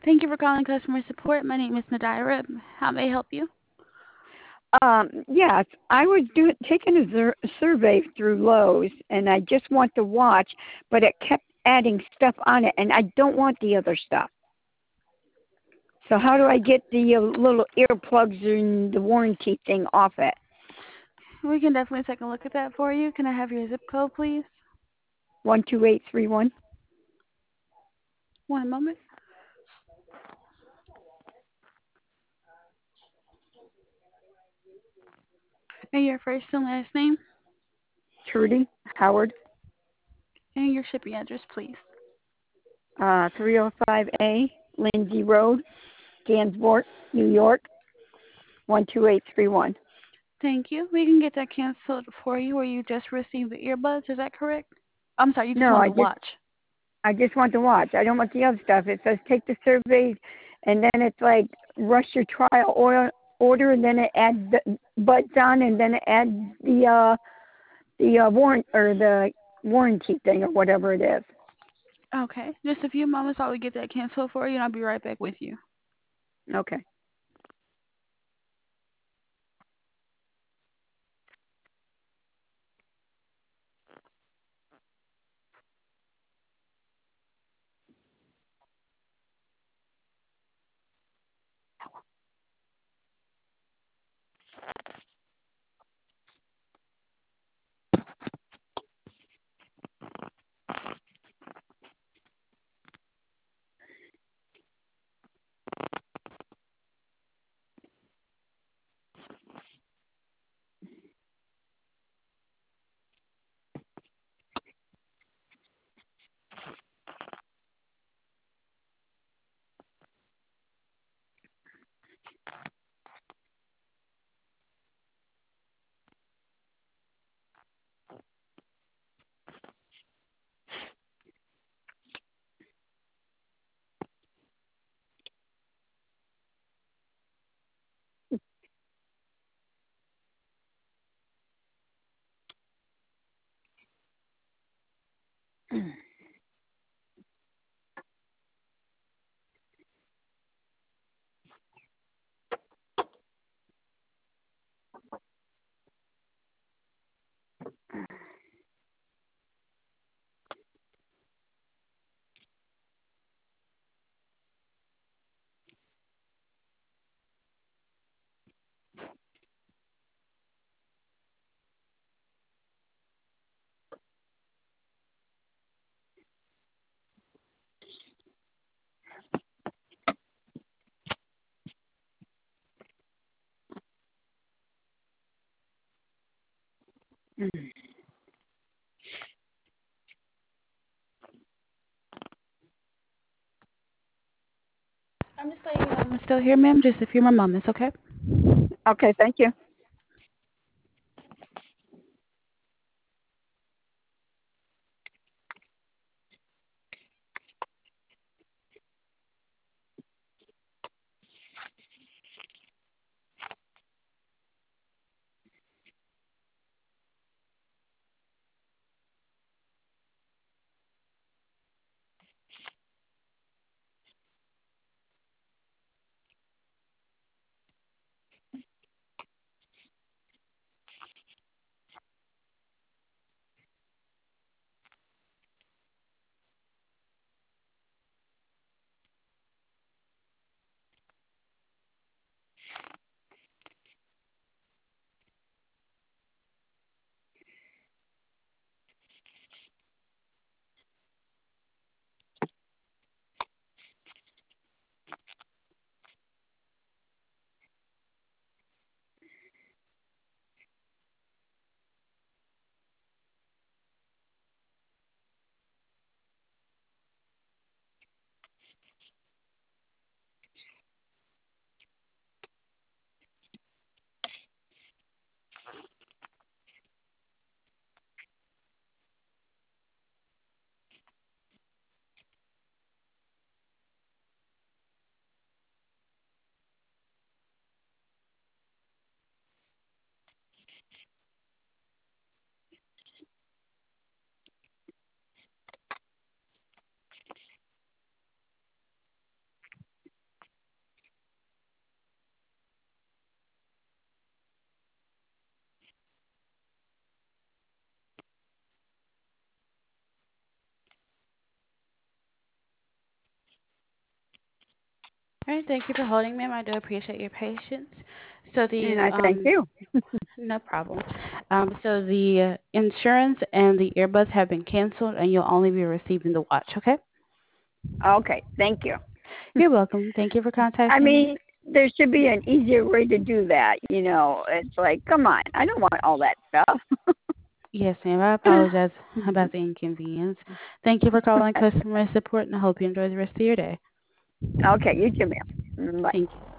Thank you for calling customer support. My name is Nadira. How may I help you? Yes, I was taking a survey through Lowe's, and I just want the watch, but it kept adding stuff on it, and I don't want the other stuff. So how do I get the little earplugs and the warranty thing off it? We can definitely take a look at that for you. Can I have your zip code, please? 12831. One moment. And your first and last name, Trudy Howard. and your shipping address, please. 305A Lindsay Road, Gansevoort, New York, 12831. Thank you. We can get that canceled for you, or you just received the earbuds. Is that correct? I'm sorry, you just No, want the watch. I just want the watch. I don't want the other stuff. It says take the survey, and then it's like rush your trial order, and then it adds the buds on, and then it adds the warrant or the warranty thing or whatever it is. Okay. Just a few moments while we get that canceled for you, and I'll be right back with you. Okay. I'm just letting you know I'm still here, ma'am. Just a few more moments, okay? Okay, thank you. All right, thank you for holding, ma'am. I do appreciate your patience. So And the I thank you. no problem. So the insurance and the earbuds have been canceled, and you'll only be receiving the watch. Okay? Okay, thank you. You're welcome. Thank you for I contacting me. mean, there should be an easier way to do that. You know, it's like, come on, I don't want all that stuff. Yes, ma'am. I apologize about the inconvenience. Thank you for calling customer support, and I hope you enjoy the rest of your day. Okay, you too, ma'am. Bye. Thank you.